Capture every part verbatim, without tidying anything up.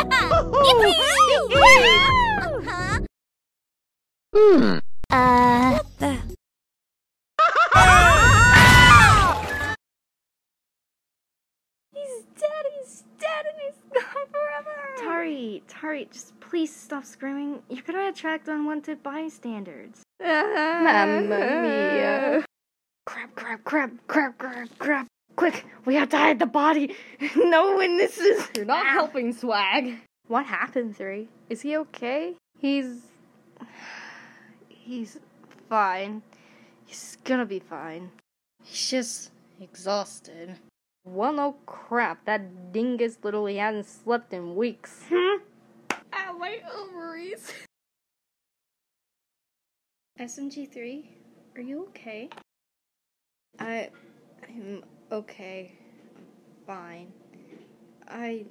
Hmm. Uh. What the? He's dead, he's dead, and he's gone forever! Tari, Tari, just please stop screaming. You're gonna attract unwanted bystanders. Mamma mia. Crap, crap, crap, crap, crap, crap. Quick, we have to hide the body. No witnesses. You're not helping, Swag. What happened, Three? Is he okay? He's... He's fine. He's gonna be fine. He's just exhausted. Well, no crap. That dingus literally hasn't slept in weeks. Hmm? Ow, my ovaries. S M G three, are you okay? I... I'm okay. I'm fine. I...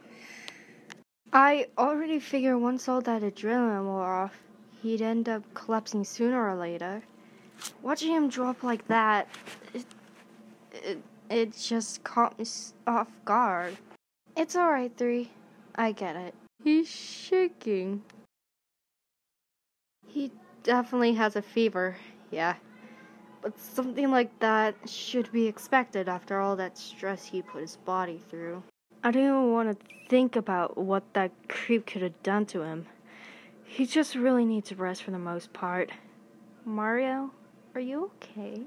I already figured once all that adrenaline wore off, he'd end up collapsing sooner or later. Watching him drop like that, it... It, it just caught me off guard. It's alright, Three. I get it. He's shaking. He definitely has a fever, yeah. But something like that should be expected after all that stress he put his body through. I don't even want to think about what that creep could have done to him. He just really needs rest for the most part. Mario, are you okay?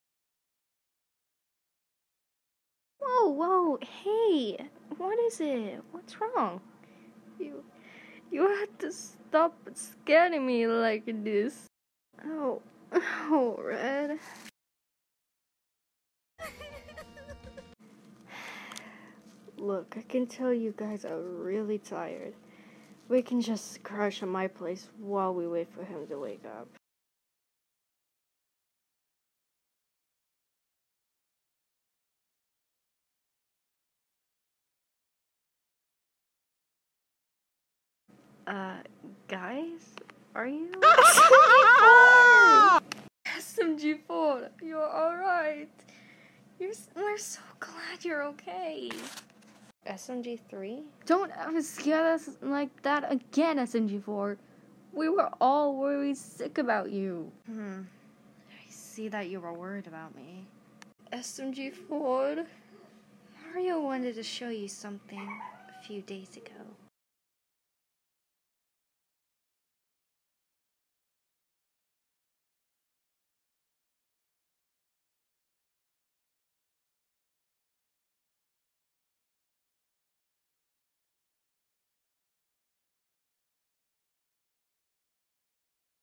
Whoa, whoa, hey, what is it? What's wrong? You, you have to stop scaring me like this. Oh, oh, Red. Look, I can tell you guys are really tired. We can just crash at my place while we wait for him to wake up. Uh, guys? Are you? S M G four, you're alright. You're, we're so glad you're okay. S M G three? Don't ever scare us like that again, S M G four. We were all worried sick about you. Hmm. I see that you were worried about me. S M G four? Mario wanted to show you something a few days ago.